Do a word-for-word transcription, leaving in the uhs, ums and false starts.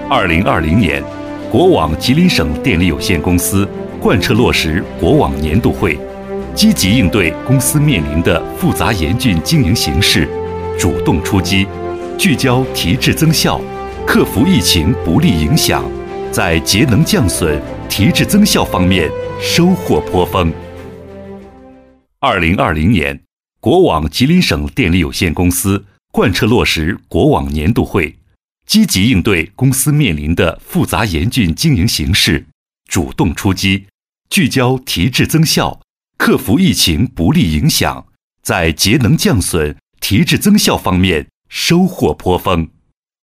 二零二零年，国网吉林省电力有限公司贯彻落实国网年度会，积极应对公司面临的复杂严峻经营形势，主动出击，聚焦提质增效，克服疫情不利影响，在节能降损、提质增效方面收获颇丰。二零二零年，国网吉林省电力有限公司贯彻落实国网年度会，积极应对公司面临的复杂严峻经营形势，主动出击，聚焦提质增效，克服疫情不利影响，在节能降损、提质增效方面收获颇丰。